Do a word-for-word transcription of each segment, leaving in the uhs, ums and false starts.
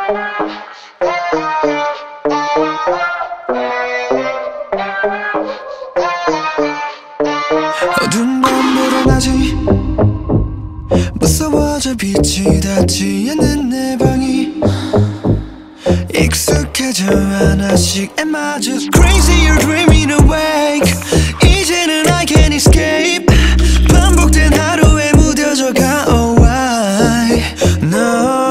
어두운 밤보다 낮이 무서워져 빛이 닿지 않는 내 방이 익숙해져 하나씩 Am I just crazy or dreaming awake 이제는 I can't escape 반복된 하루에 무뎌져가 Oh why No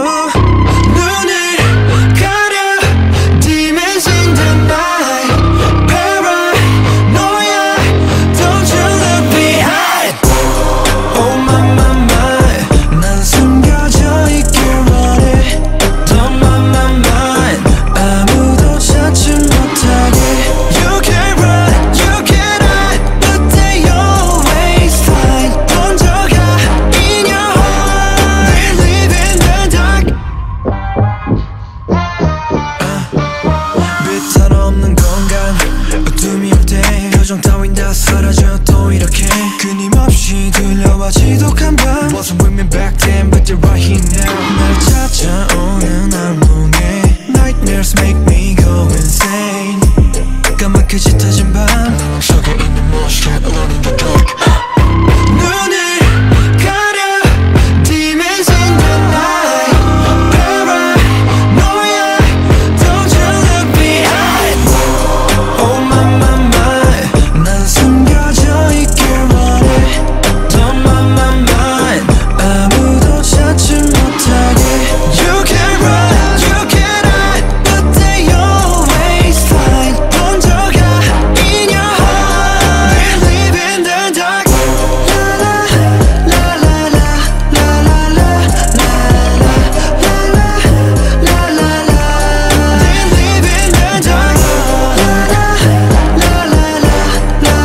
따윈 다 사라져 또 이렇게 끊임없이 들려와 지독한 밤 Wasn't with me back then but you're right here now 날 찾아오는 악몽에 Nightmares make me go insane 까맣게 짙어진 밤 속에 있는 무엇이 alone in the dark 눈을 가려 Demons in the night Paranoia Don't you look behind Oh my my my 난 숨겨져 있길 원해 Don't mind my mind 아무도 찾지 못하게 You can run, you can hide But they always find 번져가 in your heart They live in the dark La la la la la la la la la la la la la They live in the dark La la la la la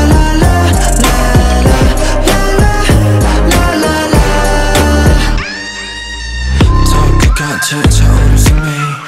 더 끝까지 차오를 승리